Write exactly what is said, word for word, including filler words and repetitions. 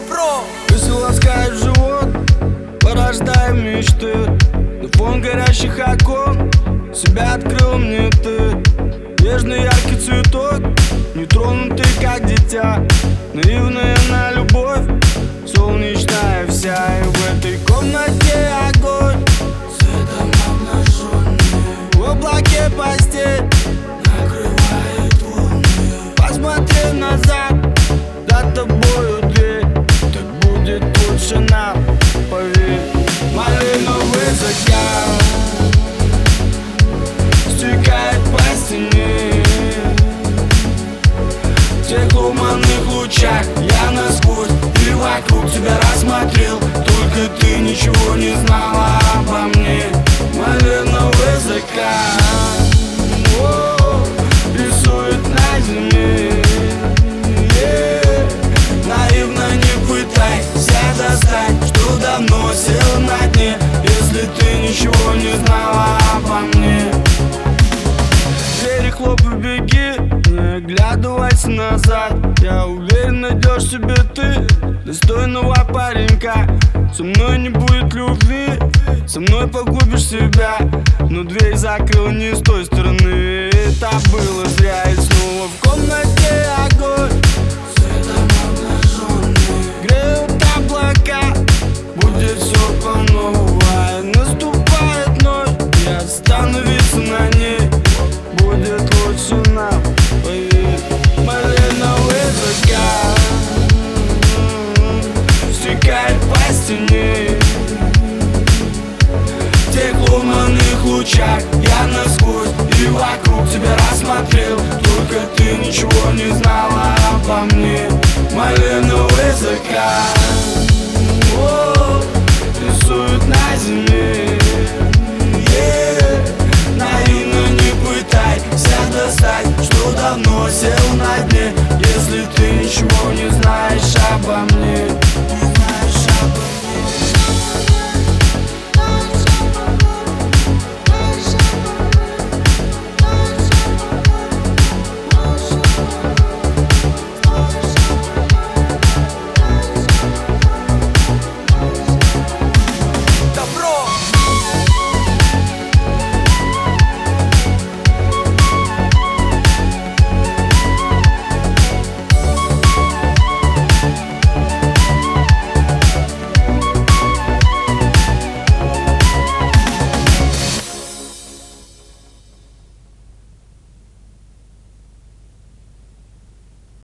Про. Если ласкает живот, порождая мечты, на фон горящих окон себя открыл мне ты. Нежный яркий цветок, нетронутый как дитя, наивная на любовь, солнечная вся. И в этой комнате огонь, Светом обнаженный, в облаке постель накрывает волны. Посмотри назад, за тобою дверь, так будет лучше нам, поверь. Малиновый закат стекает по стене, в тех туманных лучах я насквозь и вокруг тебя рассмотрел, только ты ничего не знала обо мне. Малиновый закат, о, рисует на земле. Yeah. Наивно не пытайся достать, что давно сел на дне, если ты ничего не знала обо мне. Двери хлопай, беги, не оглядывайся назад. Я уверен, найдешь себе ты достойного паренька. Со мной не будет любви, со мной погубишь себя, но дверь закрыл не с той стороны. Это было зря, и снова в комнате огонь, Светом обнаженный, греют облака, будет все по новой. Наступает ночь, и остановиться на ней будет лучше нам, поверь. Малиновый закат стекает по стене, в тех лунных лучах я насквозь и вокруг тебя рассмотрел, только ты ничего не знала обо мне. Малиновый закат, о,